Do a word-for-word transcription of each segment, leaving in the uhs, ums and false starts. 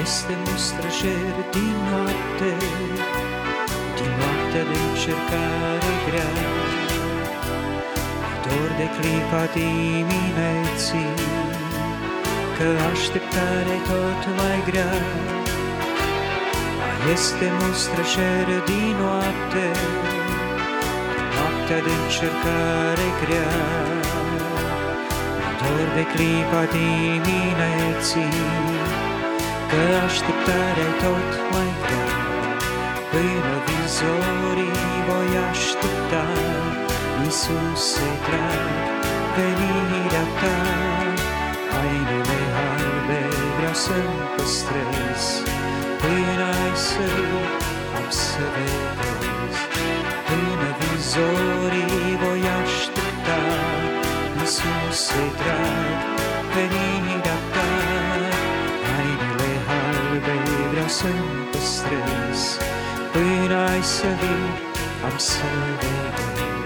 Este mustrășer din noapte, din noaptea de încercare grea, dor de clipa dimineții, că așteptarea tot mai grea. Este mustrășer din noapte, din noaptea de încercare grea, dor de clipa dimineții, că așteptarea tot mai grea. Până vizorii voi aștepta, Iisuse drag, venirea ta. Hainele albe vreau să-mi păstrez, până ai sărit am să veghez. Până vizorii voi aștepta, Iisuse drag, venirea ta. Hainele albe vreau să-mi păstrez, până ai sărit am să veghez.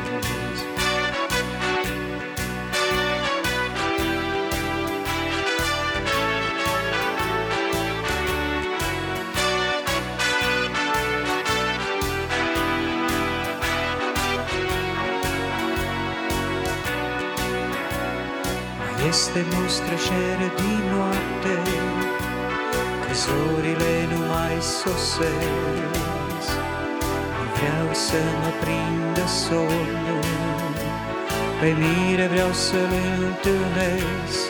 Este mustrășer din noapte, că zorile nu mai sosesc. Vreau să mă prindă somnul, pe mire vreau să-l întâlnesc.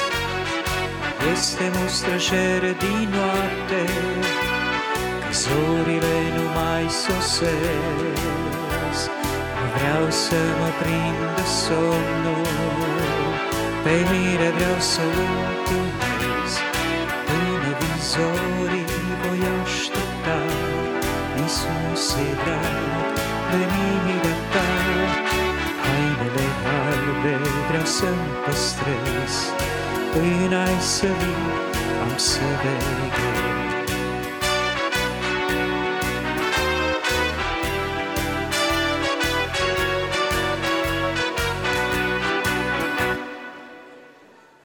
Este mustrășer din noapte, că zorile nu mai sosesc. Vreau să mă prindă somnul, pe mire vreau să-l întâlnesc. Până vizorii voi aștepta, Iisuse drag, venirea ta. Hainele albe vreau să-mi păstrez, până ai să vii am să veghez.